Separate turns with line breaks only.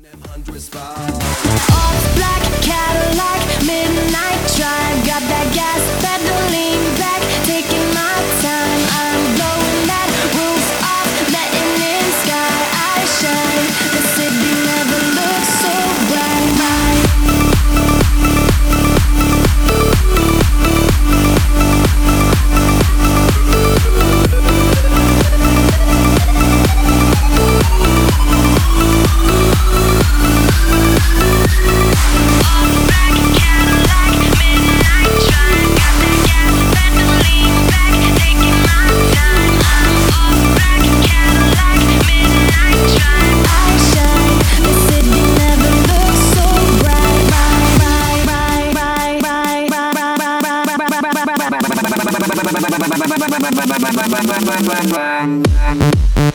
All black Cadillac, midnight drive. Got that gas pedaling back, taking my time. I'm blowing that roof off, letting in sky. I shine. The city never looks so bright. Bang, bang, bang, bang, bang, bang, bang, bang.